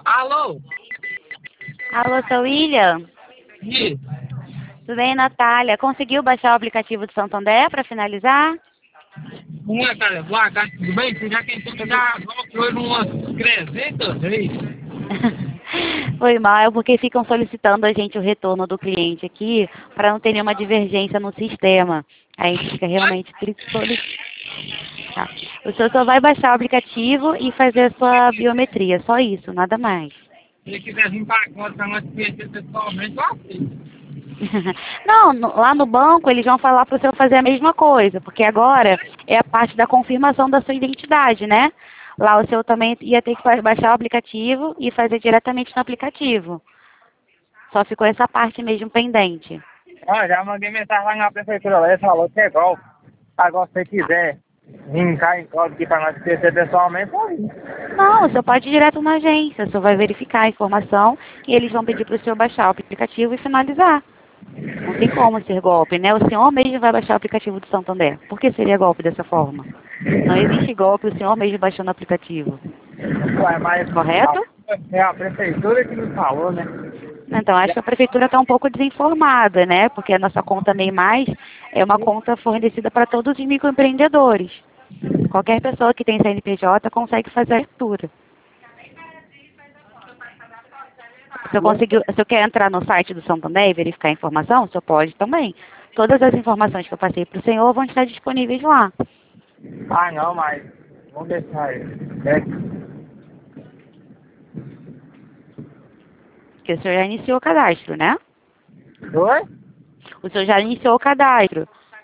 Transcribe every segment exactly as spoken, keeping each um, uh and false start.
Alô? Alô, seu William? Isso. Tudo bem, Natália? Conseguiu baixar o aplicativo do Santander para finalizar? Como é, cara? Boa tarde, tudo bem? Você já tentou já foi umas trezentas vezes. Foi mal, é porque ficam solicitando a gente o retorno do cliente aqui para não ter nenhuma divergência no sistema. Aí a gente fica realmente solicitando. Tá. O senhor só vai baixar o aplicativo e fazer a sua biometria, só isso, nada mais. Se ele quiser vir para conta para nós conhecer pessoalmente, eu aceito. Não, no- lá no banco eles vão falar para o senhor fazer a mesma coisa, porque agora é a parte da confirmação da sua identidade, né? Lá o senhor também ia ter que fa- baixar o aplicativo e fazer diretamente no aplicativo. Só ficou essa parte mesmo pendente. Ah, já mandei mensagem lá na prefeitura, lá, ele falou que é golpe. Agora, se você quiser vir cá em código aqui para nós conhecer pessoalmente, pode ir. Não, o senhor pode ir direto na agência, o senhor vai verificar a informação e eles vão pedir para o senhor baixar o aplicativo e finalizar. Não tem como ser golpe, né? O senhor mesmo vai baixar o aplicativo do Santander. Por que seria golpe dessa forma? Não existe golpe o senhor mesmo baixando o aplicativo. Ué, mas Correto? a, é a prefeitura que me falou, né? Então, acho que a prefeitura está um pouco desinformada, né? Porque a nossa conta NEI Mais é uma conta fornecida para todos os microempreendedores. Qualquer pessoa que tem C N P J consegue fazer a abertura. Se eu conseguiu, se eu quer entrar no site do Santander e verificar a informação, o senhor pode também. Todas as informações que eu passei para o senhor vão estar disponíveis lá. Ah, não, mas vamos deixar ele. É. Porque o senhor já iniciou o cadastro, né? Oi? O senhor já iniciou o cadastro.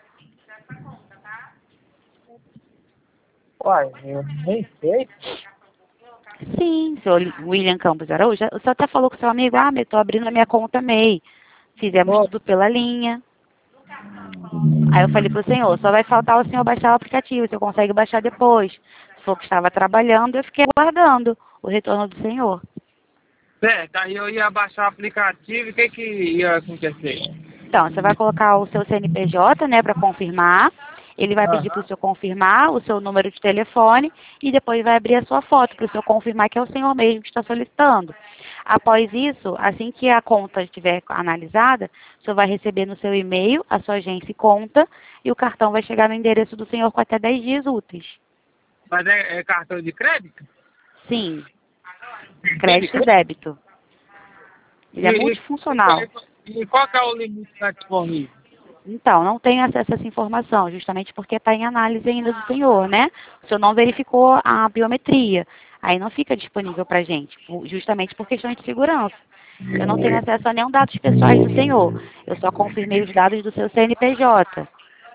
Uai, eu nem sei. Sim, senhor William Campos Araújo. O senhor até falou com seu amigo, ah, eu estou abrindo a minha conta MEI. Fizemos Oi. tudo pela linha. Aí eu falei pro senhor, só vai faltar o senhor baixar o aplicativo, o senhor consegue baixar depois. Se for que estava trabalhando, eu fiquei aguardando o retorno do senhor. Certo, aí eu ia baixar o aplicativo e o que que ia acontecer? Então, você vai colocar o seu C N P J, né, para confirmar. Ele vai pedir para o senhor confirmar o seu número de telefone e depois vai abrir a sua foto para o senhor confirmar que é o senhor mesmo que está solicitando. Após isso, assim que a conta estiver analisada, o senhor vai receber no seu e-mail a sua agência e conta e o cartão vai chegar no endereço do senhor com até dez dias úteis. Mas é, é cartão de crédito? Sim, crédito e débito. Ele é E- multifuncional. E, e qual que é o limite que está disponível? Então, não tenho acesso a essa informação, justamente porque está em análise ainda do senhor, né? O senhor não verificou a biometria. Aí não fica disponível para a gente, por- justamente por questões de segurança. Eu não tenho acesso a nenhum dados pessoais do senhor. Eu só confirmei os dados do seu C N P J.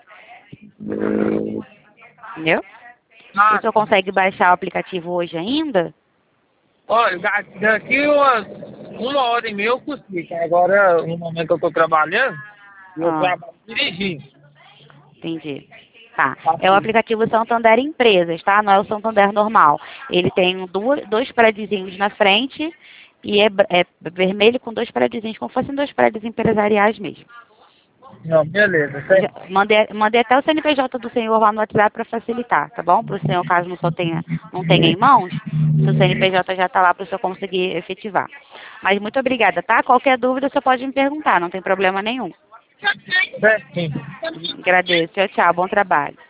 Entendeu? O Ah, senhor consegue baixar o aplicativo hoje ainda? olha, da- daqui umas, uma hora e meia eu consigo. Agora, no momento que eu estou trabalhando, eu Ah, trabalho dirigindo. entendi. Tá. É o aplicativo Santander Empresas, tá? Não é o Santander normal. Ele tem duas, dois prédiozinhos na frente e é, br- é vermelho com dois prédiozinhos, como se fossem dois prédios empresariais mesmo. Não, beleza. Eu já Certo. mandei, mandei até o C N P J do senhor lá no WhatsApp para facilitar, tá bom? Para o senhor, caso não, só tenha, não tenha em mãos, o seu C N P J já está lá para o senhor conseguir efetivar. Mas muito obrigada, tá? Qualquer dúvida você pode me perguntar, não tem problema nenhum. Certinho. Agradeço. Tchau, tchau. Bom trabalho.